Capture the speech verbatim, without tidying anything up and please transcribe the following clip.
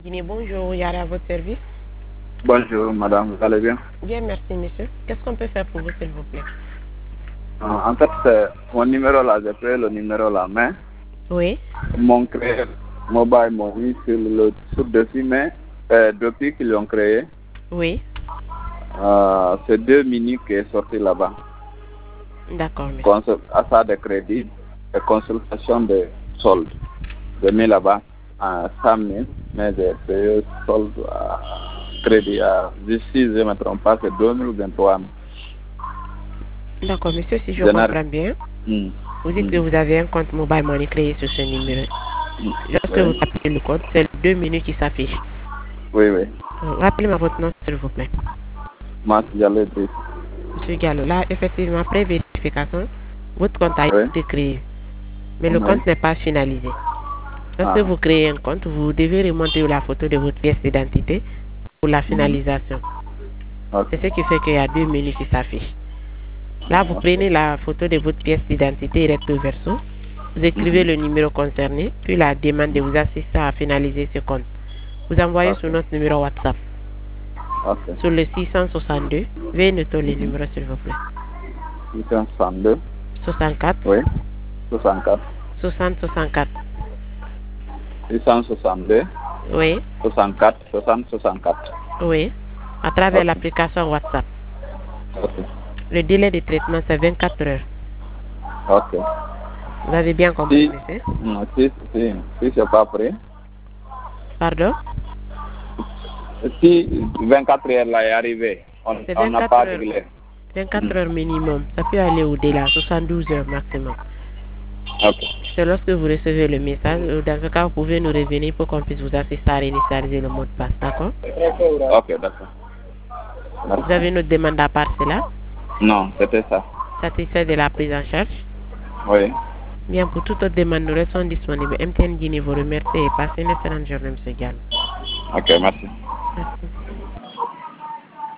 Guinée, bonjour, Yara à votre service. Bonjour madame, vous allez bien? Bien, merci monsieur. Qu'est-ce qu'on peut faire pour vous s'il vous plaît? En fait, c'est mon numéro là, j'ai pris le numéro là, mais Oui. mon créé mobile money sur le sur dessus, mais euh, depuis qu'ils l'ont créé, Oui. euh, c'est deux minutes qui est sorti là-bas. D'accord, monsieur. Consul- achat de crédit et consultation de solde. J'ai mis là-bas à cent mille, mais j'ai payé solde à crédit à, si je ne me trompe pas, c'est deux mille vingt-trois. D'accord, monsieur, si je Je n'arrive- comprends bien, Hmm. vous dites Hmm. que vous avez un compte mobile money créé sur ce numéro. Hmm. Lorsque Oui. vous tapez le code, c'est les deux minutes qui s'affichent. Oui, oui. Euh, Rappelez-moi votre nom s'il vous plaît. Moi, j'allais dire. Monsieur Gallo, là, effectivement, après vérification, votre compte a Oui. été créé. Mais le Oui. compte n'est pas finalisé. Lorsque Ah. vous créez un compte, vous devez remonter la photo de votre pièce d'identité pour la finalisation. Ok. C'est ce qui fait qu'il y a deux menus qui s'affichent. Là, vous Ok. prenez la photo de votre pièce d'identité recto verso, vous écrivez Mhm. le numéro concerné, puis la demande de vous assister à finaliser ce compte. Vous envoyez Ok. sur notre numéro WhatsApp, Ok. sur le six cent soixante-deux. Veuillez noter les numéros s'il vous plaît. six cent soixante-deux. soixante-quatre, Oui. soixante-quatre. soixante, soixante-quatre. six cent soixante-deux. Oui, soixante-quatre. soixante, soixante-quatre. oui. À travers Ok. l'application WhatsApp. Ok. Le délai de traitement, c'est vingt-quatre heures. Ok. Vous avez bien compris, Si, monsieur? non, si, si, si c'est pas prêt, Pardon? si vingt-quatre heures là est arrivé, on C'est on n'a vingt-quatre pas heures. réglé. vingt-quatre Hmm. heures minimum. Ça peut aller au-delà, soixante-douze heures maximum. Ok. C'est lorsque vous recevez le message. Dans ce cas, vous pouvez nous revenir pour qu'on puisse vous assister à réinitialiser le mot de passe, d'accord? Ok, d'accord. Merci. Vous avez une autre demande à part cela? Non, c'était ça. Satisfait de la prise en charge? Oui. Bien, pour toute autre demande, nous restons disponibles. M T N Guinée vous remercie et passez une excellente journée, monsieur Gall. Ok, merci. Merci.